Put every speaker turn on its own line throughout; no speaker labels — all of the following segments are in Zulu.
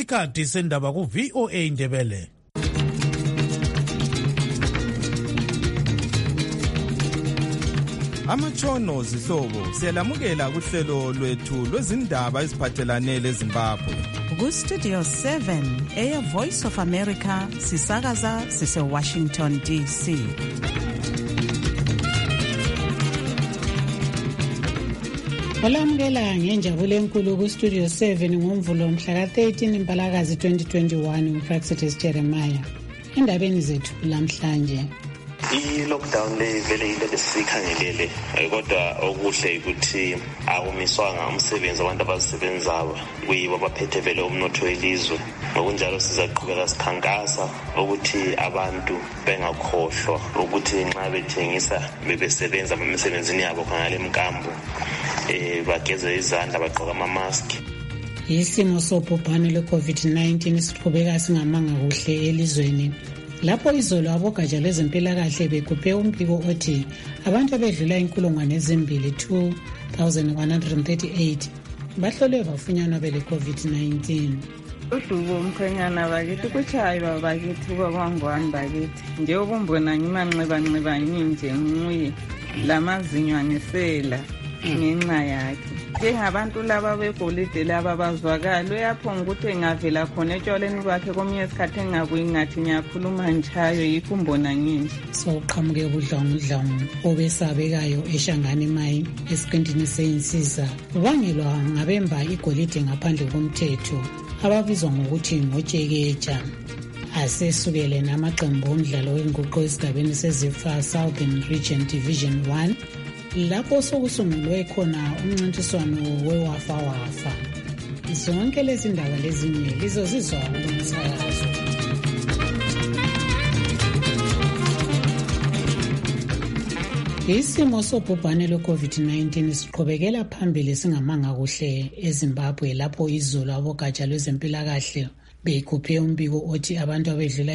Isikhathi sendaba ku VOA Ndebele.
Amatshono zihlobo siyalamukela kuhlelo lwethu lwezindaba eziphathelane leZimbabwe.
Ku Studio 7 Air Voice of America sisakaza sise Washington DC.
Olamukela ngenjabulo enkulu ku Studio 7 ngoMvulo mhla ka-13 Mpalakazi 2021 uPraxis Jeremiah. Indabeni zethu namhlanje.
I-lockdown le vele into esikhangelele kodwa okuhle ukuthi akumiswanga umsebenzi abantu abazisebenzayo kuyibo abaphethe vele umnotho welizwe. Ngokunjalo sizaqhubeka sikhankasa ukuthi abantu bengakhohlwa ukuthi nxa bethengisa bebesebenza emsebenzini yabo khangale emkambo bageze izandla bagqoka ama-mask.
Isimo sobhubhane lwe-COVID-19 siqhubeka singamanga kuhle elizweni. Lapho izolo abogatsha lwezempilakahle bekhuphe umbiko othi abantu abedlula 2,138 bahlolwe bafunyanwa bele COVID-19.
Udubo umkhwenyana bakithi kutshayi babakithi kwangwani bakithi nje ukumbona ngimanxiba nje nguye lamazinyo angisela ngenxa yakhe. Njengabantu laba begolide laba bazwakala uyaphonga ukuthi engavela khona etshwaleni kwakhe komnye isikhathi engabuyi ngathi ngiyakhuluma njayo yikho umbona nginje.
Soqhamuke ubudlangudlangu obesabekayo eShangani Mine esiqintini seyinsiza ubangelwa ngabemba igolide ngaphandle komthetho ababizwa ngokuthi ngotsheketsha. Asesukele namaqembu omdlalo wenguqu esigabeni seZifa Southern Region Division 1 lapho sokusungulwe khona umncintiswano wewafa. Zonke lezi ndaba lezinye lizozizwa kulomsakazo. Isimo sobhubhane lwe-COVID-19 siqhubekela phambili singamanga kuhle eZimbabwe lapho izolo abogatsha lwezempilakahle bekhuphe umbiko othi abantu abedlula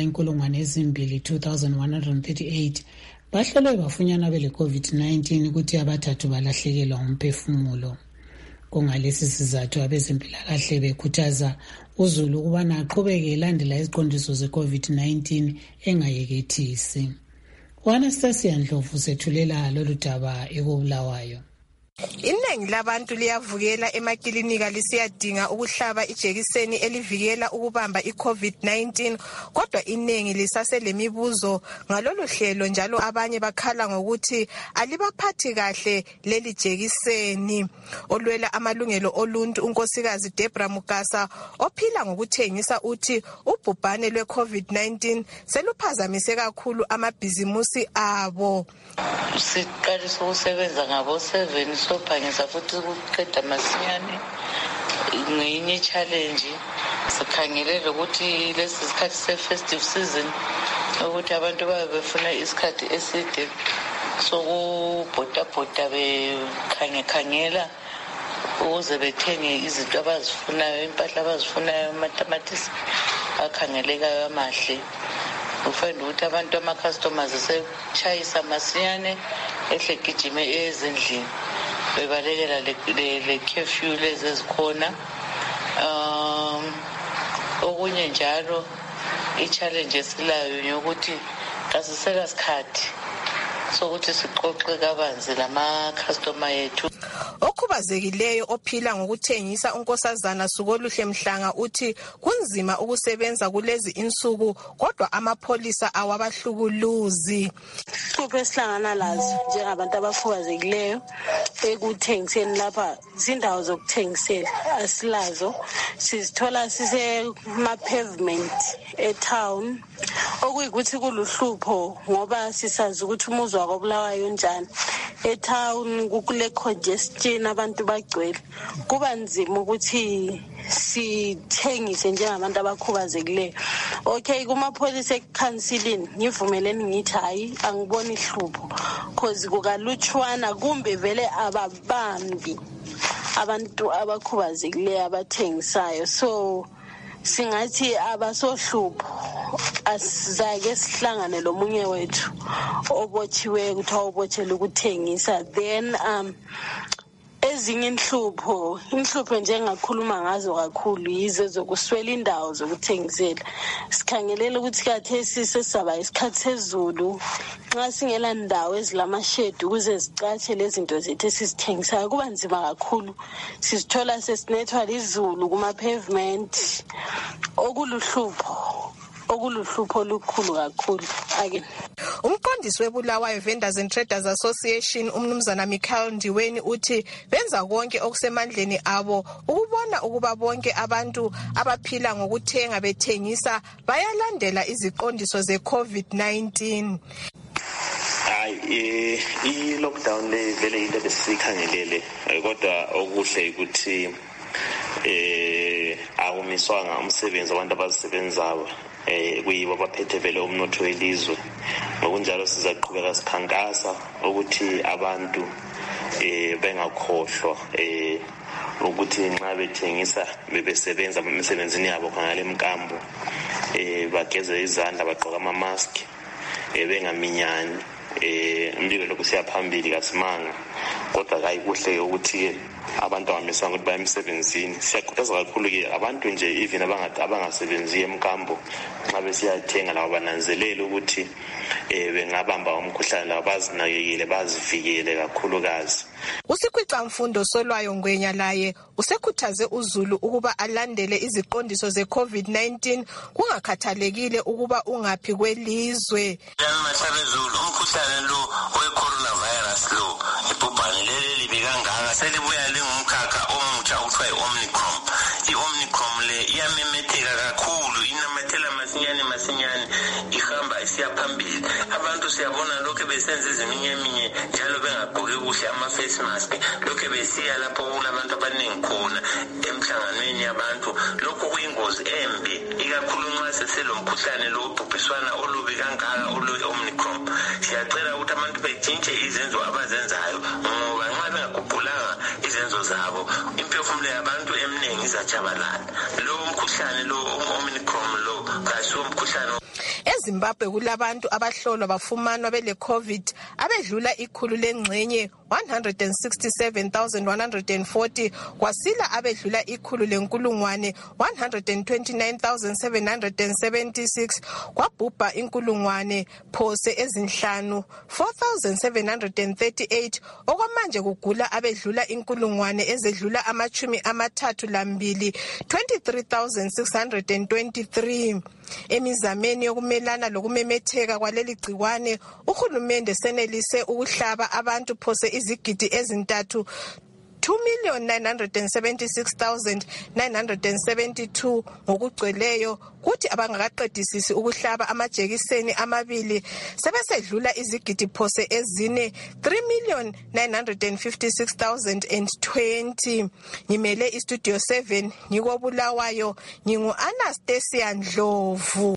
2,138 bahlolwe bafunyanwa bele COVID-19 ukuthi abathathu balahlekelwa umphefumulo. Kungalesi sizathu abezempilakahle bekhuthaza uzulu ukubana aqhubeke elandela iziqondiso ze-COVID-19 engayekethisi. Anastasia Ndlovu sethulela lolu daba ekubulawayo.
Iningi labantu liyavukela emakilinika lisiyadinga ukuhlaba ijekiseni elivikela ukubamba iCovid-19 kodwa iningi lisaselemibuzo ngalolu hlelo njalo abanye bakhala ngokuthi alibaphathi kahle leli jekiseni. Olwela amalungelo oluntu unkosikazi Debra Mugasa ophila ngokuthengisa uthi ubhubhane lweCovid-19 seluphazamise kakhulu amabhizimusi abo.
Siqalisa ukusebenza ngabo 7 sophangisa futhi ukuqeda masinyane ngenye challenge sikhangelele ukuthi lesi sikhathi se-festive season ukuthi abantu babe befuna isikhathi eside sokubhoda bekhangela ukuze bethenge izinto abazifunayo, impahla abazifunayo, amatamatisi akhangelekayo amahle. Ufunda ukuthi abantu ama-customers sechayisa masinyane ehle gijime ezindlini bebalekela le curfew lezi ezikhona. Okunye njalo i-challenge esilayo yokuthi kasisela sikhathi sokuthi siqoqe kabanzi lama-customer yethu.
Okhubazekileyo ophila ngokuthengisa unkosazana Sukoluhle Mhlanga uthi kunzima ukusebenza kulezi insuku kodwa amapholisa awabahlukuluzi.
Kuphe esihlangana lazo njengabantu abakhubazekileyo ekuthengiseni lapha izindawo zokuthengisela asilazo, sizithola sisema-pavement e-town okuyikuthi kuluhlupho ngoba sisazi ukuthi umuzi wakobulawayo njani. E-town kukule congestion abantu bagcwele kuba nzima ukuthi sithengise njengabantu abakhubazekileyo. Okay, kumapholisa ekhansilini ngivumeleni ngithi hayi angiboni ihlupho cause kukalutshwana kumbe vele ababambi abantu abakhubazekileyo abathengisayo. So singathi abasohlupho asizake sihlangane lomunye wethu obotshiwe ukuthi awubotshela ukuthengisa then ezinye inhlupho njengakhuluma ngazo kakhulu yizo zokuswela indawo zokuthengisela. Sikhangelela ukuthi kathesi sesaba isikhathi sezulu, nxa singela ndawo ezilamashedi ukuze zicatshe lezi zinto zethu esizithengisayo kuba nzima kakhulu. Sizithola sesinethwa lizulu kuma-pavement, okuluhlupho olukhulu kakhulu.
Umqondisi weBulawayo Vendors and Traders Association umnumzana Michael Ndiweni uthi benza konke okusemandleni abo ukubona ukuba bonke abantu abaphila ngokuthenga bethengisa bayalandela iziqondiso ze-COVID-19.
I-lockdown le vele into besikhangelele kodwa okuhle ukuthi akumiswanga umsebenzi abantu abazisebenzayo kuyibo abaphethe vele umnotho welizwe. Ngokunjalo sizaqhubeka sikhankasa ukuthi abantu bengakhohlwa ukuthi nxa bethengisa bebesebenza emsebenzini yabo khangale emkambo bageze izandla bagqoka ama-mask bengaminyani. Umbiko lokhu siyaphambili kasimanga kodwa kayikuhle ukuthi abantu abamiswanga ukuthi baye emsebenzini. Siyakhuthaza kakhulu-ke abantu nje even abangasebenziyo emkambo nxa besiyathenga labo bananzelele ukuthi bengabamba umkhuhlane labo bazinakekele bazivikele kakhulukazi.
uSikhwicamfundo Solwayo Ngwenya laye usekhuthaze uZulu ukuba alandele iziqondiso ze-COVID-19 kungakhathalekile ukuba ungaphi kwelizwe.
Umkhuhlane lo we-coronavirus lo ibhubhane leli libi kangaka selibuya lingumkhakha omutsha okuthiwa i-Omicron. I-Omicron le iyamemetheka kakhulu, inamathela masinyane ihamba isiya phambili. Abantu siyabona lokho besenza iziminyeminya njalo bengagqoki kuhle ama-face mask, lokho besiya lapho kulabantu abaningi khona emhlanganweni yabantu. Lokho kuyingozi embi ikakhulu nxa seselomkhuhlane lo ubhubhiswana olubi kangaka olu-Omicron. Siyacela ukuthi abantu betshintshe izenzo abazenzayo ngoba nxa bengagubhulanga izenzo zabo imphefumulo yabantu eminingi izatshabalala. Lo mkhuhlane lo Omicron lo kasiwo umkhuhlane.
EZimbabwe kulabantu abahlolwa bafumanwa bele-COVID abedlula ikhulu lengxenye 167,140 kwasila abedlula ikhulu lenkulungwane 129,776 kwabhubha inkulungwane phose ezinhlanu 4,738 okwamanje kugula abedlula inkulungwane ezedlula amachumi amathathu lambili 23,623. Emizameni yokumelana lokumemetheka kwaleli gciwane uhulumende senelise ukuhlaba abantu phose izigidi ezintathu 2,976,972 ngokugcweleyo, kuthi abangakaqedisisi ukuhlaba amajekiseni amabili sebesedlula izigidi phose ezine 3,956,020. Ngimele iStudio 7 ngikobulawayo, ngingu-Anastasia Ndlovu.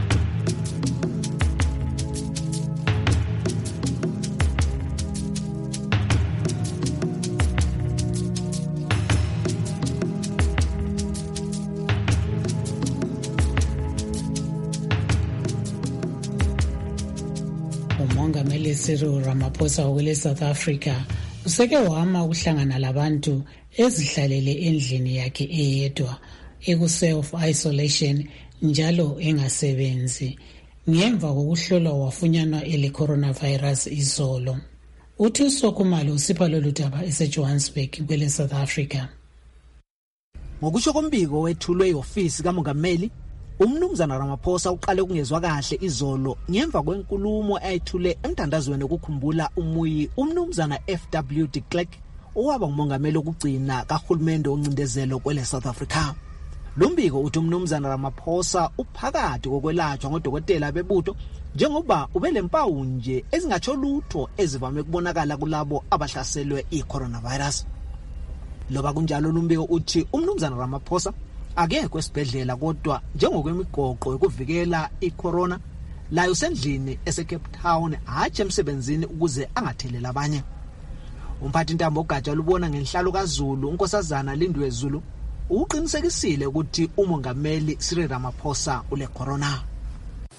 uMongameli Cyril Ramaphosa wakule South Africa useke wama ukuhlangana labantu ezihlalele endlini yakhe eyedwa eku-self-isolation njalo engasebenzi ngemva kokuhlolwa wafunyanwa ele-coronavirus izolo. Uthi uSokumalo usipha lolu daba eseJohannesburg kwele South Africa.
Ngokusho kombiko wethulwe i-ofisi kaMongameli, umnumzana Ramaphosa uqale kungezwa kahle izolo ngemva kwenkulumo ayithule emthandazweni ukukhumbula umuyi umnumzana FW de Klerk owaba ngumongameli okugcina kahulumende oncindezelo kwele South Africa. Lombiko uthi umnumzana Ramaphosa uphakathi kokwelatshwa ngodokotela bebutho njengoba ubelempawu nje ezingatsho lutho ezivame kubonakala kulabo abahlaselwe i-coronavirus. Loba kunjalo lombiko uthi umnumzana Ramaphosa akekho esibhedlela kodwa njengokwemigoqo yokuvikela i-corona layo sendlini ese-Cape Town hatshi emsebenzini ukuze angathelela abanye. Umphathi intambo ogatsha lubona ngenhlalo kaZulu unkosazana Lindwe Zulu uqinisekisile ukuthi umongameli Cyril Ramaphosa ule corona.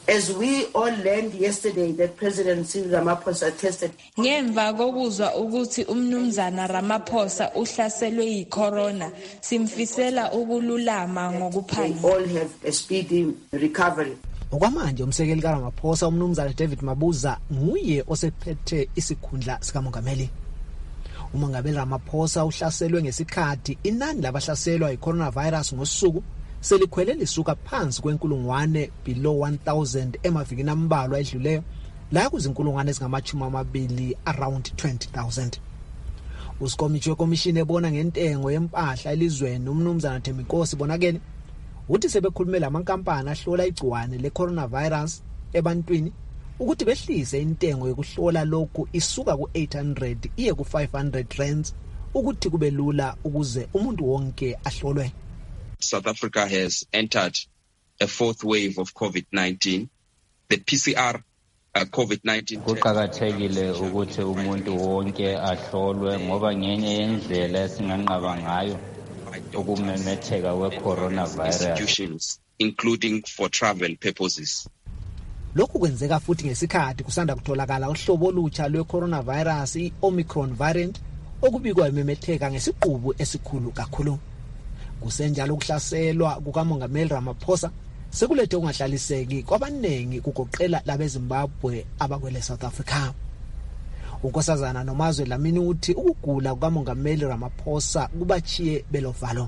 As we all learned yesterday that President Cyril Ramaphosa tested.
Ngemva kokuzwa ukuthi umnumzana Ramaphosa uhlaselwe yicorona, simfisela ukululama ngokuphangisa.
All have a speedy recovery.
Okwamanje umsekeli kaRamaphosa umnumzana David Mabuza nguye osephethe isikhundla sikamongameli. Umongameli Ramaphosa uhlaselwe ngesikhathi inani labahlaselwa yi-coronavirus ngosuku selikhwele lisuka phansi kwenkulungwane below 1000 emavikini ambalwa edluleyo la kuzinkulungwane ezingama-20 around 20,000. Usikomitsho wekomishini ebona ngentengo yempahla elizweni umnumzana Thembinkosi Bonakele uthi sebekhulume lamankampani ahlola igciwane le-coronavirus ebantwini ukuthi behlise intengo yokuhlola lokhu isuka ku-800 iye ku-500 rands ukuthi kube lula ukuze umuntu wonke ahlolwe.
South Africa has entered a fourth wave of COVID-19. The PCR COVID-19
kuqakathekile ukuthi umuntu wonke ahlolwe ngoba ngenye yendlela esinganqaba ngayo ukumemetheka we-coronavirus,
including for travel purposes.
Lokhu kwenzeka futhi ngesikhathi kusanda kutholakala uhlobo olutsha lwe-coronavirus i-Omicron variant okubikwa imemetheka ngesiqubu esikhulu kakhulu. Kusenjalo ukuhlaselwa kukamongameli Ramaphosa sekulethe ukungahlaliseki kwabanengi kugoqela labeZimbabwe abakwele South Africa. Unkosazana Nomazwe Dlamini uthi ukugula kukamongameli Ramaphosa kubachiye belovalo.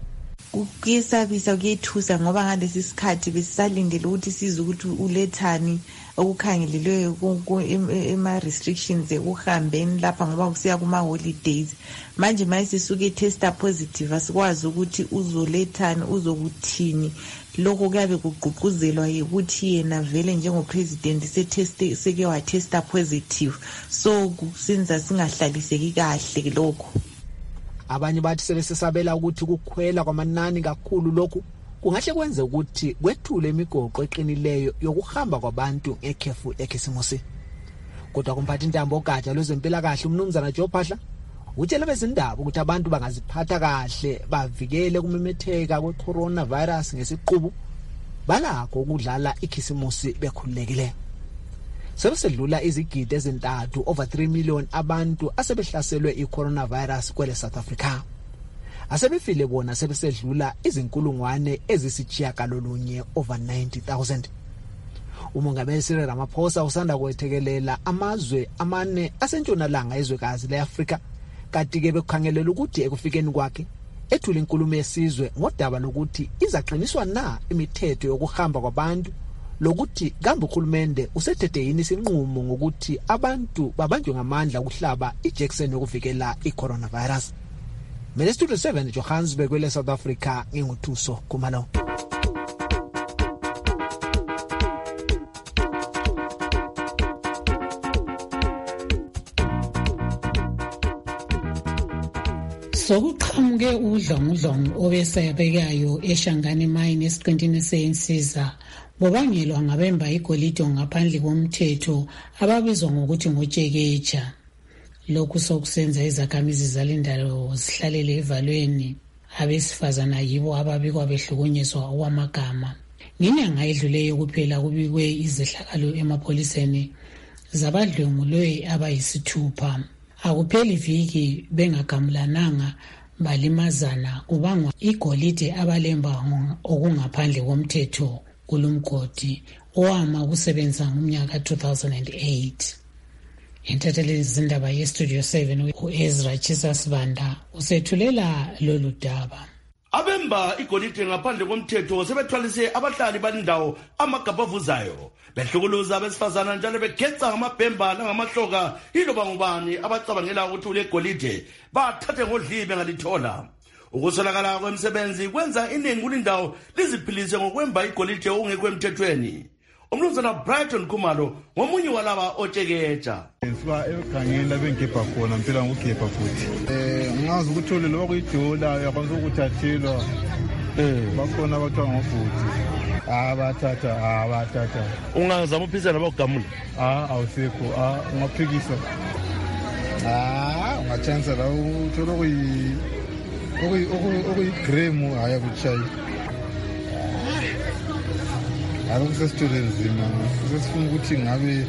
Ukuyesabisa kuyethusa ngoba ngalesi sikhathi besisalindele ukuthi size ukuthi ulethani okukhangelelwe ema restrictions ukuhambeni lapha ngoba kusiya kuma holidays. Manje mayisisuke testa positive asikwazi ukuthi uzolethani uzokuthini. Lokho kuyabe kugqugquzelwa ukuthi yena vele njengopresident seke watesta positive, so kusenza singahlaliseki kahle lokho.
Abanye bathi sebesesabela ukuthi ukukhwela kwamanani kakhulu lokhu kungahle kwenze ukuthi kwethule imigoqo eqinileyo yokuhamba kwabantu ekhefu ekhisimusi. Kodwa kumphathi intambo ogatsha lwezempilakahle umnumzana Joe Phaahla utshela bezindaba ukuthi abantu bangaziphatha kahle bavikele kumemetheka kwe-coronavirus ngesiqubu balakho ukudlala ikhisimusi bekhululekile. Sebesedlula izigidi ezintathu over 3 million abantu asebehlaselwe i-coronavirus kwele South Africa. Asebefile bona sebesedlula izinkulungwane ezisitshiyagalolunye over 90,000. Umongameli Cyril Ramaphosa usanda kwethekelela amazwe amane asentshonalanga ezwekazi le-Afrika kanti ke bekukhangelela ukuthi ekufikeni kwakhe ethule inkulumo yesizwe ngodaba lokuthi izaqiniswa na imithetho yokuhamba kwabantu lokuthi kambe ukhulumende usethethe yini isinqumo ngokuthi abantu babanjwe ngamandla ukuhlaba iJackson yokuvikela i-coronavirus. Mina Studio 7 Johannesburg kwele South Africa nginguthuso Khumalo.
Sokuqhamuke udlongudlongo obesayabekayo eShangani Mine esiqintini seNsiza bobangelwa ngabemba igolide ngaphandle komthetho ababizwa ngokuthi ngojekeja. Lokhu sokusenza izakhamizi zalindalo zihlalele evalweni. Abesifazana yibo ababikwa behlukunyezwa okwamagama. Ngenyanga edluleyo kuphela kubikwe izehlakalo emapholiseni zabadlwengulwe abayisithupha. Akupheli viki bengagamulananga balimazana kubangwa igolide abalemba okungaphandle komthetho kulumgodi owama ukusebenza ngomnyaka 2008. Intatheleli zindaba yeStudio 7 uEzra Chisasibanda usethulela lolu daba.
Abemba igolide ngaphandle komthetho sebethwalise abahlali balindawo amagabha avuzayo behlukuluza abesifazana njalo begetsa ngamabhemba nangamahloka iloba ngubani abacabangela ukuthi ule golide bathathe ngodlibe ngalithola. Ukusolakala kwemisebenzi kwenza iningi kulindawo liziphilise ngokwemba igolide ongekho emthethweni. Umnumzana Brighton Khumalo ngomunye walaba ojekeja.
Siba ekhangeni labengebha khona mpela ngogebha futhi. Ngazi ukuthi lo loba kuyidola yakwanza ukuthathelwa. Bakhona abathiwa ngofuthi. Abathatha.
Ungazama uphisa nabagamula.
Awusekho. Ungaphikisa. Ungachansa la uthola okuyi gram haya kuchayi. alokhu sesithole nzima sesifuna ukuthi ngabe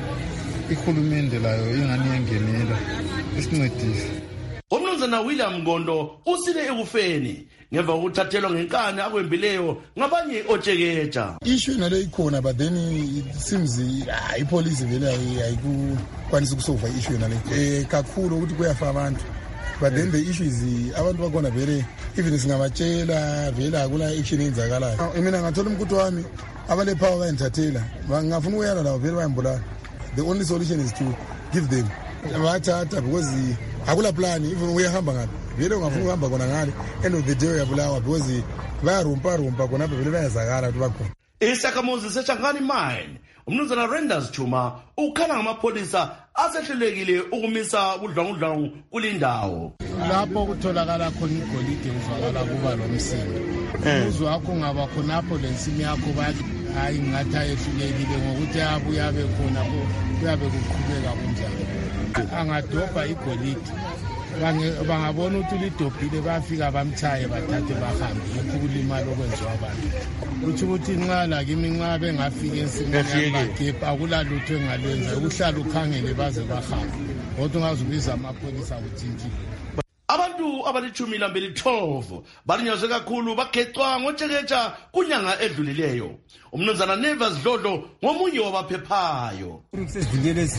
ihulumende layo ingani yengenela isincedise.
Umnumzana William Ngondo usile ekufeni ngemva kokuthathelwa ngenkani akwembileyo ngabanye otsheketsha.
Issue nale ikhona but then it seems ipolice vele ayikukwanisa ukusolve issue nale kakhulu ukuthi kuyafa abantu. But then the issue is abantu bakhona vele even singabatshela vele akula action enzakalayo. Mina ngathola umkuthi wami abale power bayenthathela ngafuna ukuyala lawo vele bayambulala. The only solution is to give them abathatha because akula plan even uyahamba ngani vele ungafuna ukuhamba kona ngani end of the day uyabulawa because bayarumpa kona vele bayazakala ukuthi bakhona.
Isakhamuzi seShangani Mine umnumzana Renders Chuma ukhala ngamapolisa asehlelekile ukumisa udlangudlangu kulindawo.
Lapho kutholakala khona igolide uzwakala kuba lomsindo. Uzwe wakho ngaba khonapho lensimi yakho bathi hayi ngathi ayehlulekile ngokuthi abuya bekhona kuyabe kuqhubeka kunjani. Angadobha igolide bangabona ukuthi lidobhile bafika bamthaye bathathe bahambe ukulimala okwenziwa abantu. Uthi ukuthi nxa lakimi nxa bengafika ensimini yabagebha akulalutho engalwenza ukuhlala ukhangele baze bahambe kodwa ungazubiza amapolisa utshintshile.
Abantu abali-12 balinyazwe kakhulu bagecwa ngotsheketsha kunyanga edlulileyo. Umnumzana Nevers Dlodlo ngomunye wabaphephayo.
Sesivikele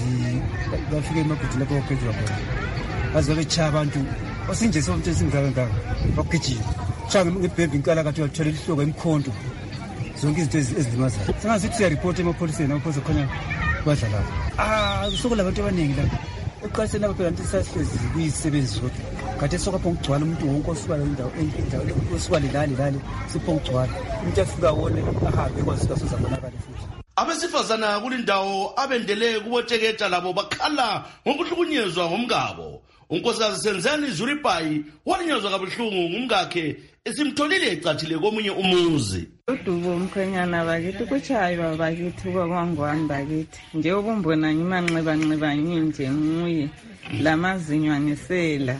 bafike emabhudini lapho bagejwa khona. Baze bechaya abantu osinje sonke singaka bagejile. Changa ngebhebhi inkala kathi wathola ihloko emkhonto. Zonke izinto ezilimazayo. Sengazithi siyareport emapholiseni amaphoyisa khona badla lapha. Sokola abantu abaningi lapha. Uqalisena phela nti sahlezi kuyisebenzi kodwa. Kade sokapho ukugcwala umuntu wonke osuka endawo osuka lelali sipho ukugcwala. Umuntu afika wone ahambe kwasika sozabonakala futhi.
Abesifazana kulindawo abendele kubotsheketsha labo bakhala ngokuhlukunyezwa ngomngabo. Unkosikazi Senzani Zuripai walinyazwa kabuhlungu ngumkakhe esimtholile ecathile komunye umuzi.
Udubo umkhwenyana bakithi kuchaywa bakithi kwakwangwani bakithi nje ubumbona ngimanxeba nje nguye lamazinyo anisela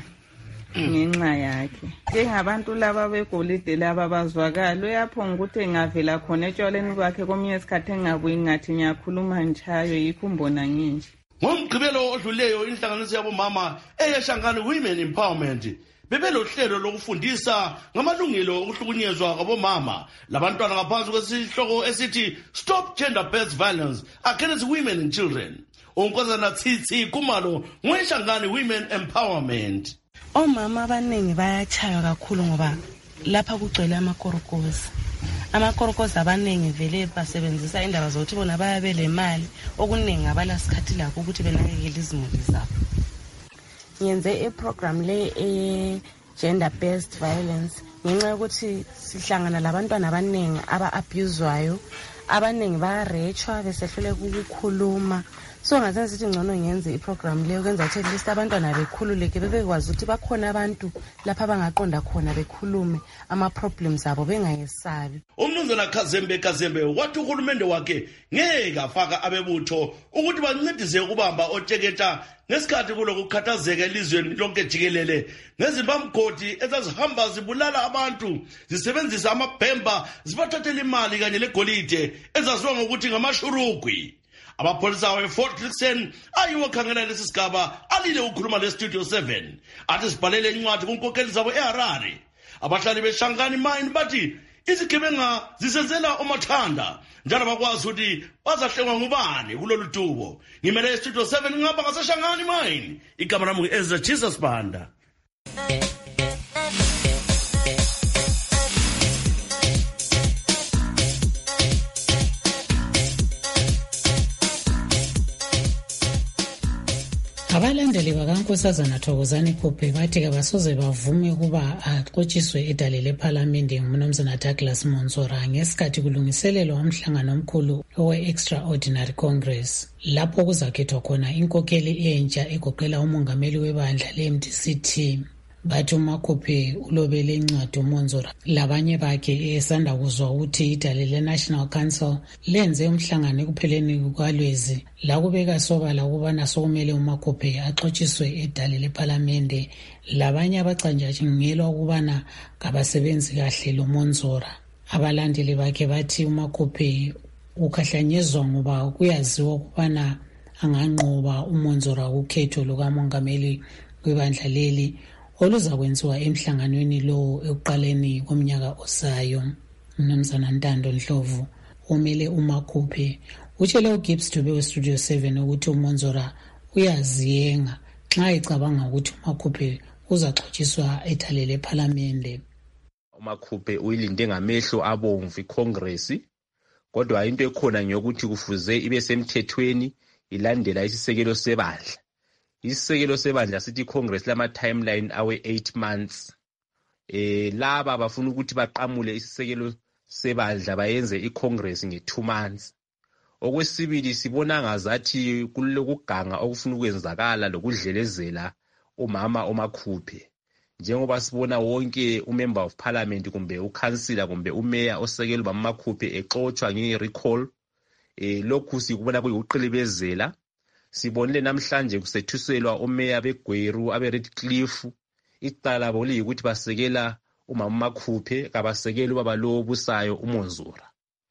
ngenxa yakhe. Njengabantu laba begolide laba bazwakala uyaphonga ukuthi engavela khona etshwaleni kwakhe komunye isikhathi engabuyi ngathi ngiyakhuluma njayo yikho umbona nginje.
Ngomgqibelo odluleyo inhlanganiso yabomama eyeShangani Women Empowerment bebelohlelo lokufundisa ngamalungelo okuhlukunyezwa kwabomama labantwana ngaphansi kwesihloko esithi Stop Gender Based Violence Against Women and Children. Unkosana Tsitsi Kumalo ngoyeShangani Women Empowerment.
Omama abaningi bayachaywa kakhulu ngoba lapha kugcwele amakorokozi. Amakorokozi abaningi vele basebenzisa indaba zokuthi bona bayabele imali okuningi abalasikhathi lakho ukuthi benakekele izimuli zabo. Ngiyenze iprogram le gender based violence ngenxa yokuthi sihlangana labantwana abaningi aba-abuzwayo, abaningi bayarechwa besehluleka ukukhuluma. So ngazenza ukuthi ngcono ngiyenze iprogram leyo kwenza ukuthi at least abantwana bekhululeke bebekwazi ukuthi bakhona abantu lapha bangaqonda khona bekhulume ama-problems abo bengayesabi.
Umnumzana Kazembe wathi uhulumende wakhe ngeke afaka abebutho ukuthi bancedise ukubamba otsheketsha ngesikhathi kulokukhathazeka elizweni lonke jikelele ngezimbamgodi ezazihamba zibulala abantu zisebenzisa amabhemba zibathathela imali kanye legolide ezaziwa ngokuthi ngamashurugwi. Abapolisa we-Fort Clixton ayiwo khangela lesi sigaba alile ukhuluma le-Studio 7 athi sibhalele incwadi kunkokheli zabo eHarare. Abahlali beShangani Mine bathi izigebenga zisenzela umathanda njalo bakwazi ukuthi bazahlengwa ngubani kulolu tubo. Ngimele e-Studio 7 ngapha ngaseShangani Mine. Igama lami ngu-Ezra Jesus Banda.
Abalandeli bakaNkosazana Thokozani Phuphe bathi abasoze bavume ukuba axotshiswe edale lephalamende ngumnumzana Douglas Monsora ngesikhathi kulungiselelwa umhlangano omkhulu we-Extraordinary Congress lapho kuzakhethwa khona inkokeli entsha egoqela umongameli webandla le-MDCT. Bathi uMakhuphe ulobele incwadi uMonsora labanye bakhe esanda kuzwa ukuthi idale le-National Council lenze umhlangano ekupheleni kukaLwezi la kubeka sobala ukubana sokumele uMakhuphe axotshiswe edale lephalamende labanye abacanjatshingelwa ukubana kabasebenzi kahle lo Monsora. Abalandeli bakhe bathi uMakhuphe ukhahlanyezwa ngoba kuyaziwa ukubana anganqoba uMonzora kukhetho lukamongameli webandla leli oluzakwenziwa emhlanganweni lo ekuqaleni komnyaka ozayo. Mnumzana Ntando Ndlovu omele uMakhuphe utshele uGibbs Dube weStudio 7 ukuthi uMonzora uyaziyenga xa ecabanga ukuthi uMakhuphe uzaxhotshiswa ethalele lePhalamende.
uMakhuphe uyilinde ngamehlo abomvu iCongress, kodwa into ekhona ngiyokuthi kufuze ibe semthethweni ilandela isisekelo sebandla. Isisekelo sebandla sithi iCongress lama timeline awe 8 months. Laba bafuna ukuthi baqamule isisekelo sebandla bayenze iCongress nge2 months. Okwesibili sibona ngazathi kulokuganga okufuna ukwenzakala lokudlelezela umama uMakhuphe. Njengoba sibona wonke umember of parliament kumbe ukansila kumbe umeya osekela uMakhuphe exotshwa nge-recall, lokhu sikubona kuyuqilibezela. Sibonile namhlanje kusethuselwa umeya beGweru abeRedcliffe, icala labo liyikuthi basekela uMakhuphe kabasekeli ubaba lo obusayo uMonzora.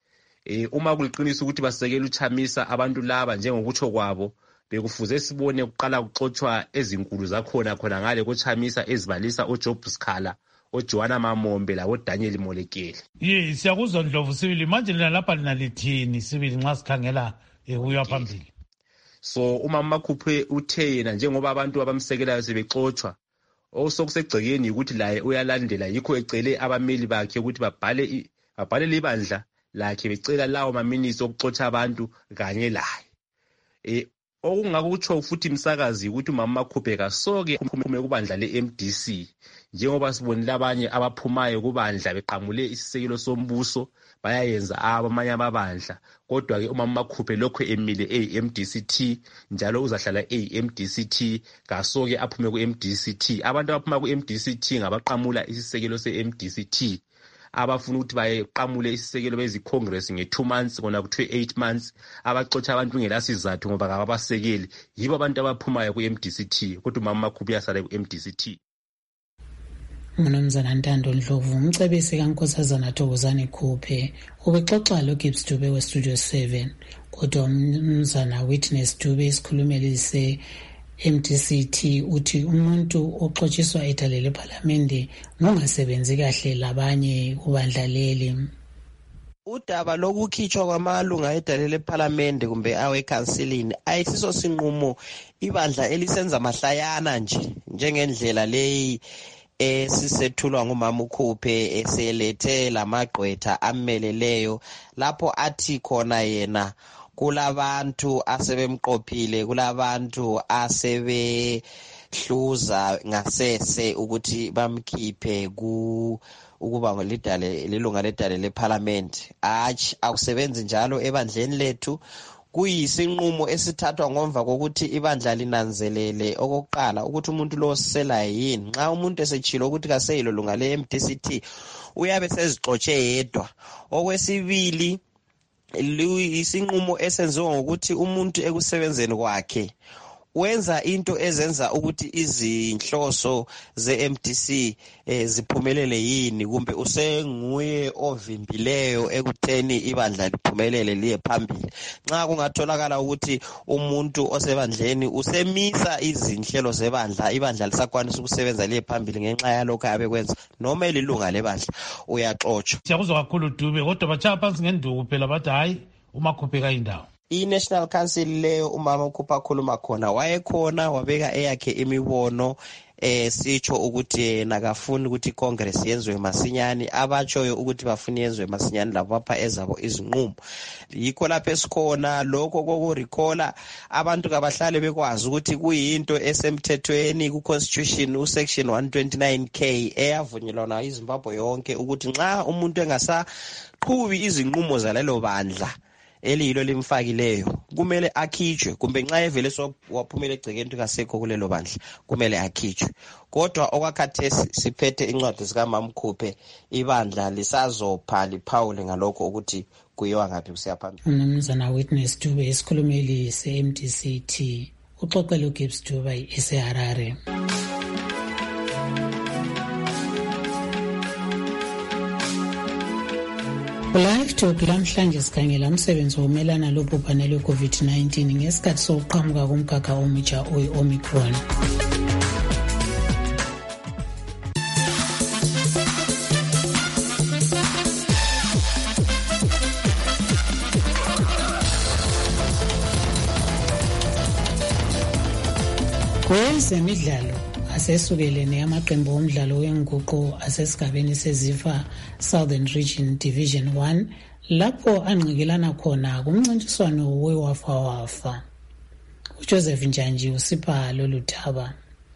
Uma kuliqiniso ukuthi basekela uChamisa abantu laba njengokutsho kwabo, bekufuze sibone kuqala kuxotshwa ezinkulu zakhona khona ngale koChamisa ezibalisa uJob Sikhala, uJohana Mamombe labo Daniel Molekeli.
Siyakuzwa Ndlovu sibili manje lina lapha linalithini sibili nxa sikhangela ukuya phambili.
So uMakhuphe uthe yena njengoba abantu abamsekelayo sebexotshwa, osokusegcekeni ukuthi laye uyalandela, yikho ecele abameli bakhe ukuthi babhale ibandla lakhe becela lawo maminisi okuxotsha abantu kanye laye. Okungakutsho futhi msakazi ukuthi uMakhuphe kasoke uphume kubandla leMDC, njengoba sibonile abanye abaphumayo kubandla beqamule isisekelo sombuso bayayenza abamanye amabandla, kodwa ke uMakhuphe lokho emile eMDCT njalo uzahlala eMDCT, kasoke aphume kuMDCT. Abantu abaphuma kuMDCT ngabaqamula isisekelo seMDCT abafuna ukuthi bayeqamule isisekelo beziCongress nge2 months kona kuthiwe 8 months, abaxotsha abantu ngelasizathu ngoba kababasekeli, yibo abantu abaphumayo kuMDCT, kodwa uMakhuphe uyasala kuMDCT.
Mnumzana Ntando Ndlovu umcebisi kaNkosazana Thokozani Khuphe ubexoxa loGibbs Dube weStudio 7, kodwa umnumzana Witness Dube isikhulumeli MDCT uthi umuntu oxotshiswa ethalele lePhalamende nongasebenzi kahle labanye kubandla leli.
Udaba lokukhitshwa kwamalunga edalele lePhalamende kumbe awekansilini ayisiso sinqumo ibandla elisenza mahlayana njengendlela leyi esisethulwa nguMakhuphe eselethe lamagqwetha ameleleyo lapho athi khona yena kulabantu asebemqophile, kulabantu asebehluza ngasese ukuthi bamkhiphe ukuba lilunga ledale lePhalamende. Akusebenzi njalo ebandleni lethu. Kuyisinqumo esithathwa ngomva kokuthi ibandla linanzelele okokuqala ukuthi umuntu lo siselayo yini. Nxa umuntu esetshilo ukuthi kaseyilo lunga leMDCT uyabe sezixotshe yedwa. Okwesibili isinqumo esenziwa ngokuthi umuntu ekusebenzeni kwakhe wenza into ezenza ukuthi izinhloso zeMDC ziphumelele yini, kumbe usenguye ovimbileyo ekutheni ibandla liphumelele liye phambili. Nxa kungatholakala ukuthi umuntu osebandleni usemisa izinhlelo zebandla, ibandla lisakwanisa ukusebenza liye phambili ngenxa yalokho abekwenza, noma elilunga lebandla uyaxotshwa.
Siyakuzwa kakhulu Dube, kodwa batshaya phansi ngenduku phela bathi hayi uMakhuphe kayindawo.
I-National Council leyo uMakhuphe akhuluma khona wayekhona wabeka eyakhe imibono sitsho ukuthi yena kafuni ukuthi iCongress yenziwe masinyane, abatshoyo ukuthi bafuna yenziwe masinyane labo bapha ezabo izinqumo. Yikho lapho esikhona lokho kokurecalla abantu kabahlale bekwazi ukuthi kuyinto esemthethweni ku-Constitution uSection 129K eyavunyelwana iZimbabwe yonke ukuthi nxa umuntu engasaqhubi izinqumo zalelo bandla eliyilo limfakileyo kumele akhitshwe, kumbe nxa evele waphumela egcekeni kasekho kulelo bandla kumele akhitshwe. Kodwa okwakhathesi siphethe incwadi zikaMakhuphe, ibandla lisazopha liphawule ngalokho ukuthi kuyiwa ngaphi kusiya phambili.
Mnumzana Witness Dube isikhulumeli seMDCT uxoxele uGibbs Dube eseHarare. Live Talk lamhlanje sikhangela umsebenzi wokumelana lobhubhane lwe-COVID-19 ngesikhathi sokuqhamuka komkhakha omutsha oyi-Omicron. Kwezemidlalo asesukelene amaqembu omdlalo wenguqu asesigabeni seZifa Southern Region Division 1 lapho anqikelana khona kumncintiswano wewafa. uJoseph Njanji usipha lolu thaba.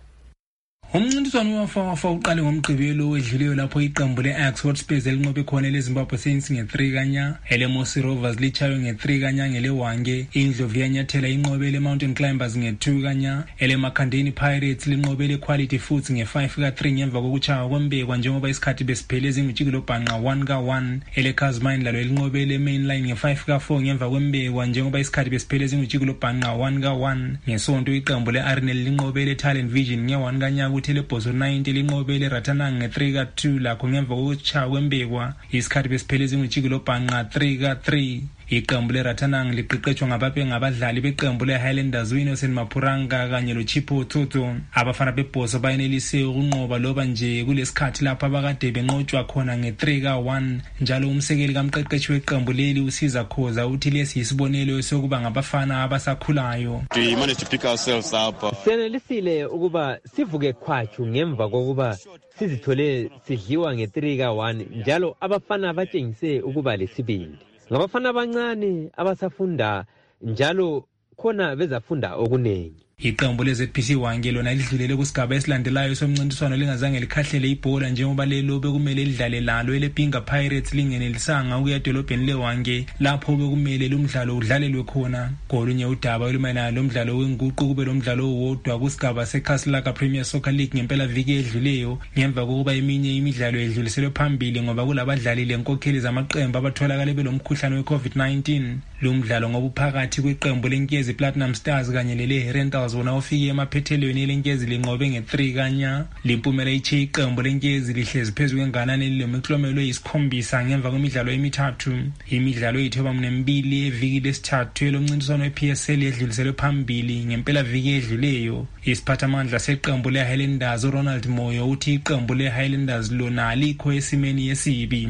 Umncintiswano wafa uqale ngomgqibelo wedluleyo lapho iqembu le-Oxford Spurs elinqobe khona leZimbabwe Saints nge-3 kanya, eleMosi Rovers lichaywe nge-3 kanya ngeleWange, iNdlovu yanyathela inqobe le-Mountain Climbers nge-2 kanya, eleMakhandeni Pirates linqobe le-Quality Foods nge-5 ka-3 ngemva kokuchaywa kwembekwa njengoba isikhathi besiphele ezingutshikilo bhanqa 1 ka-1, eleCasmine lalo elinqobe le-Mainline nge-5 ka-4 ngemva kwembekwa njengoba isikhathi besiphele ezingutshikilo bhanqa 1 ka-1. Ngesonto iqembu le-Arnel linqobe le-Talent Vision nge-1 kanya Telebozo 90 linqobe le-Ratanang nge-3 ka-2 lakho ngemva kokuchaya kwembekwa isikhathi besiphele ezingutshikilo bhanqa 3 ka-3. Iqembu le-Ratanang liqeqetshwa ngabadlali beqembu le-Highlanders u-Innocent Mapuranga kanye lo-Chipo Toto. Abafana bebhoso bayenelise ukunqoba loba nje kulesikhathi lapho abakade benqotshwa khona nge-3 ka-1. Njalo umsekeli kamqeqeshi weqembu leli uSiza Khoza uthi lesi yisibonelo sokuba ngabafana abasakhulayo.
We managed to pick ourselves up. Senelisile ukuba sivuke khwatshu ngemva kokuba sizithole sidliwa nge-3 ka-1 njalo abafana batshengise ukuba lesibindi. Ngabafana abancane abasafunda njalo khona bezafunda okuningi.
Iqembu leZPC Wange lona lidlulele kusigaba esilandelayo somncintiswano lingazange likhahlele ibhola njengoba lelo bekumele lidlale lalo elePinga Pirates lingenelisanga ukuya edolobheni leWange lapho bekumele lumdlalo udlalelwe khona. Kolunye udaba olumayelana lomdlalo wenguqu kube lomdlalo owodwa kusigaba seKhasilaka Premier Soccer League ngempela viki edluleyo ngemva kokuba eminye imidlalo edluliselwe phambili ngoba kulabadlali lenkokheli zamaqembu abatholakala belomkhuhlane we-COVID-19. Lumdlalo ngobuphakathi kweqembu leNkezi Platinum Stars kanye leleHerentals wona ufike emaphethelweni eleNkezi linqobe nge-3 kanya. Limpumela iche iqembu leNkezi lihlezi phezu kwenganane lemiklomelo eyisikhombisa ngemva kwemidlalo emithathu. Imidlalo eyithoba mnembili eviki lesithathu elomncintiswano we-PSL edluliselwe phambili ngempela viki edluleyo. Isiphathamandla seqembu le-Highlanders uRonald Moyo uthi iqembu le-Highlanders lona alikho esimeni esibi.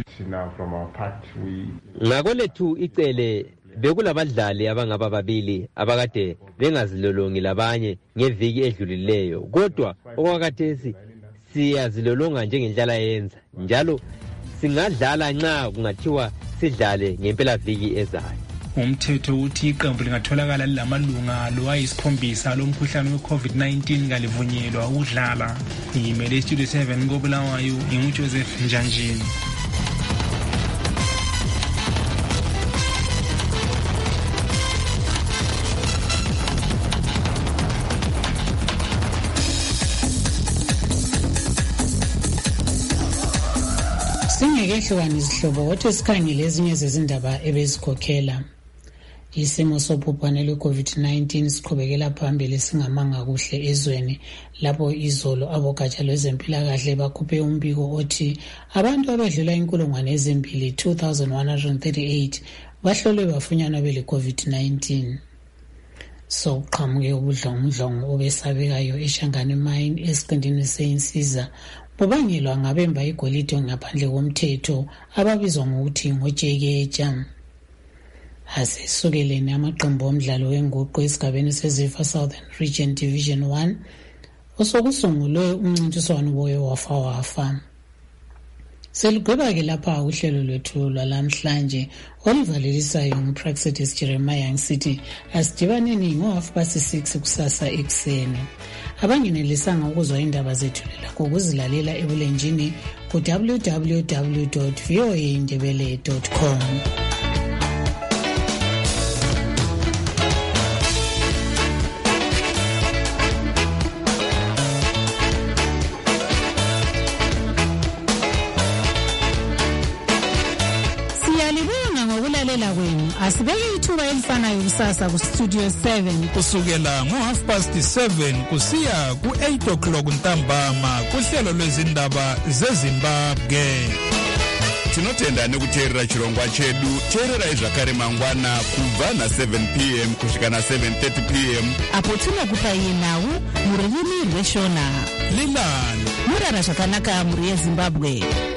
Ngakolethu icele bekulabadlali abangaba babili abakade bengazilolongi labanye ngeviki edlulileyo kodwa okwakhathesi siyazilolonga njengendlela yenza njalo singadlala nxa kungathiwa sidlale ngempela viki ezayo.
Umthetho uthi iqembu lingatholakala lilamalunga alo ayisikhombisa lomkhuhlane we-COVID-19 ngalivunyelwa ukudlala. Ngimele Studio 7 koBulawayo nginguJoseph Njanjini.
Singekehlukana izihlobo kodwa sikhangele ezinye zezindaba ebezikhokhela. Isimo sobhubhane lwe-COVID-19 siqhubekela phambili singamanga kuhle ezweni lapho izolo abogatsha lwezempilakahle bakhuphe umbiko othi abantu abadlula 2,138 bahlolwe bafunyanwa bele-COVID-19. Sokuqhamuke ubudlongudlongo obesabekayo eShangani Mine esiqindini seInsiza bubangelwa ngabemba igolide ngaphandle komthetho ababizwa ngokuthi ngojekeja. Asesukelene amaqembu omdlalo wenguqu esigabeni seZifa Southern Region Division 1 osokusungulwe umncintiswano wewafa. Selugweba-ke lapha uhlelo lwethu lwalamhlanje oluvalelisayo nguPraxedis Jeremiah ngisithi asidibaneni ngo-6:30 kusasa ekuseni. Abangenelisanga ukuzwa indaba zethu lakho ukuzilalela ebulenjini ku www.voaindebele.com. Asibeke ithuba elifanayo kusasa kuStudio 7
kusukela ngo-7:30 kusiya ku-8 o'clock ntambama kuhlelo lwezindaba zeZimbabwe.
tinotenda nekuteerera chirongwa chedu. Teererai zvakare mangwana kubva na7 p.m. kusvika na7:30 p.m.
apo tinokupai nhau mururimi rweshona.
Lilan
murara zvakanaka mhuri yeZimbabwe.